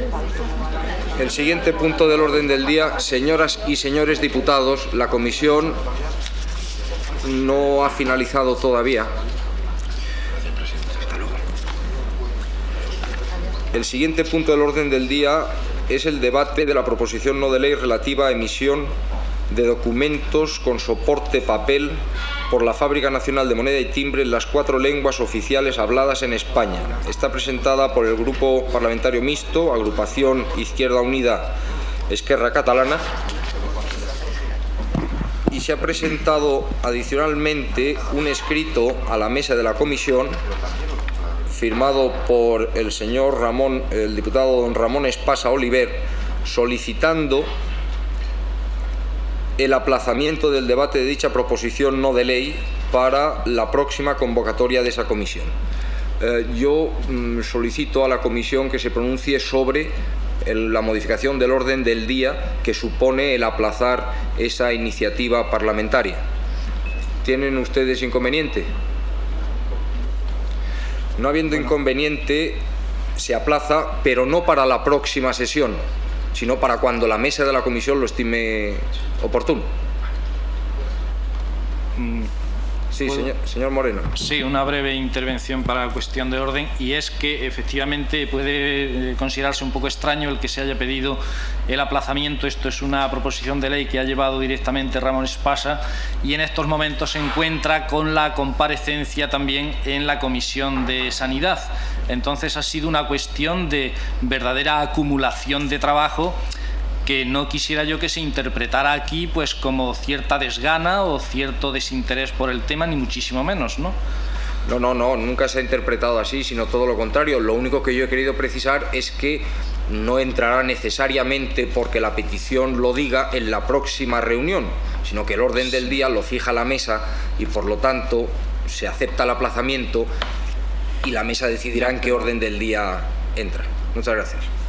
El siguiente punto del orden del día, señoras y señores diputados, la comisión no ha finalizado todavía. El siguiente punto del orden del día es el debate de la proposición no de ley relativa a emisión de documentos con soporte papel por la Fábrica Nacional de Moneda y Timbre en las 4 lenguas oficiales habladas en España. Está presentada por el Grupo Parlamentario Mixto, Agrupación Izquierda Unida Esquerra Catalana, y se ha presentado adicionalmente un escrito a la mesa de la comisión firmado por el diputado don Ramón Espasa Oliver, solicitando el aplazamiento del debate de dicha proposición no de ley para la próxima convocatoria de esa comisión. Yo solicito a la comisión que se pronuncie sobre la modificación del orden del día que supone el aplazar esa iniciativa parlamentaria. ¿Tienen ustedes inconveniente? No habiendo inconveniente, se aplaza, pero no para la próxima sesión, sino para cuando la mesa de la comisión lo estime oportuno. Sí, señor Moreno. Sí, una breve intervención para la cuestión de orden, y es que efectivamente puede considerarse un poco extraño el que se haya pedido el aplazamiento. Esto es una proposición de ley que ha llevado directamente Ramón Espasa y en estos momentos se encuentra con la comparecencia también en la Comisión de Sanidad. Entonces ha sido una cuestión de verdadera acumulación de trabajo que no quisiera yo que se interpretara aquí pues como cierta desgana o cierto desinterés por el tema, ni muchísimo menos, ¿no? No, nunca se ha interpretado así, sino todo lo contrario. Lo único que yo he querido precisar es que no entrará necesariamente porque la petición lo diga en la próxima reunión, sino que el orden del día lo fija la mesa y por lo tanto se acepta el aplazamiento y la mesa decidirá en qué orden del día entra. Muchas gracias.